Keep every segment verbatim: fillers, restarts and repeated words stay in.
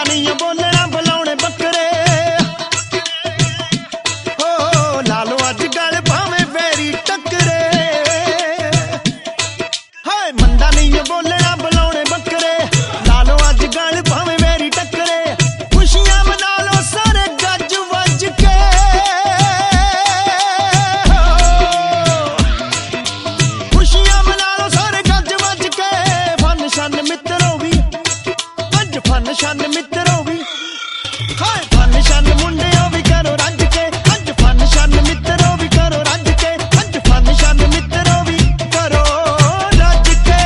नहीं बोलना बुलाने बकरे हो ला लो अज गल भावे वैरी टकरे हाय मंदा नहीं बोलना बुलाने बकरे ला लो अज गल भावे वैरी टकरे खुशियां मना लो सारे गज वज के खुशियां मना लो सारे गज वज के फन शन मित्रों भी अज फन शन मित्रों भी हाय फन शन मुंडियों भी करो रज के अज फन शन मित्रों भी करो रज के अज फन शन मित्रों भी करो रज के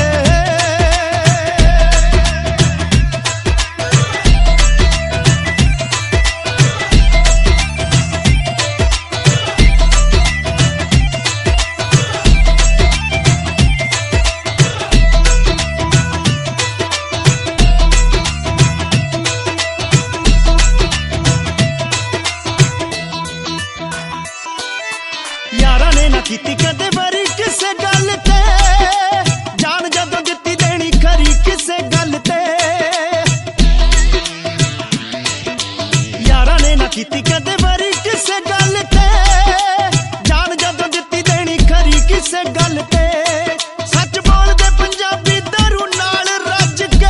यारा ने ना कीती कदे बरी किसे गल ते जान जदों दित्ती देनी खरी किसे गल ते यारा ने ना कीती कदे बरी किसे गल ते जान जदों दित्ती देनी खरी किसे गल ते सच बोलदे पंजाबी दारू नाल रज के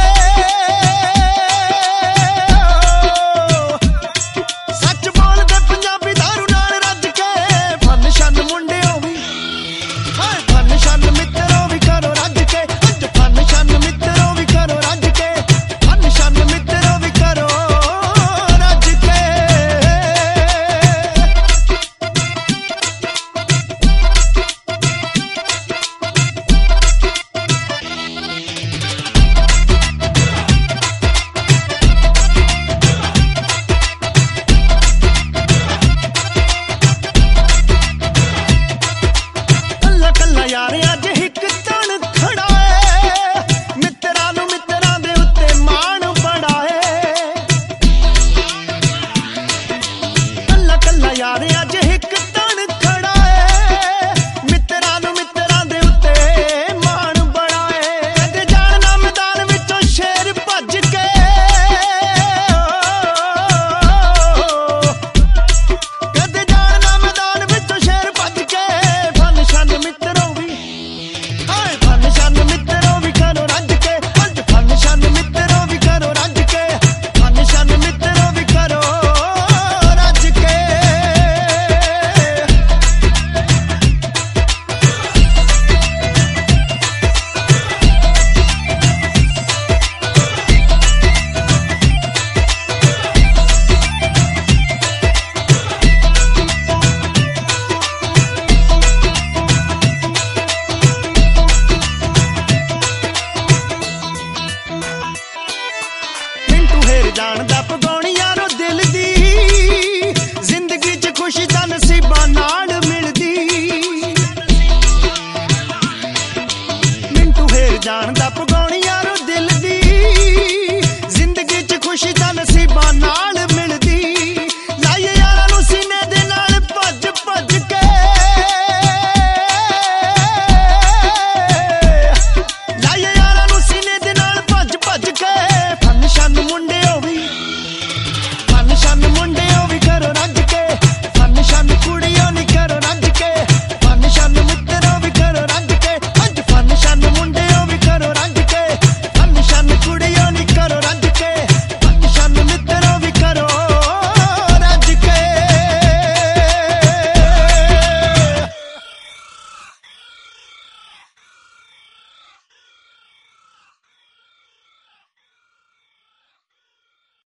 सच बोलदे पंजाबी दारू नाल रज के फन शन मुंडियों भी हाय फन शन मित्रों भी करो रज के अज फन शन मित्रों भी करो रज के फन शन मित्रों भी करो रज के कल्ला कल्ला यार अज हिक तन खड़ा है मित्रां नूं मित्रां दे उत्ते माण बड़ा है कल्ला कल्ला यार अज हिक तन खड़ा है मित्रां नूं मित्रां दे उत्ते माण बड़ा है कदे जाणना मैदान विचों शेर भज के कदे जाणना मैदान विचों शेर भज के फन शन मित्रों भी हाय फन शन मित्रों भी करो रज के अज फन शन मित्रों भी करो रज के फन शन मित्रों भी करो रज के मिंटू हेर जान दा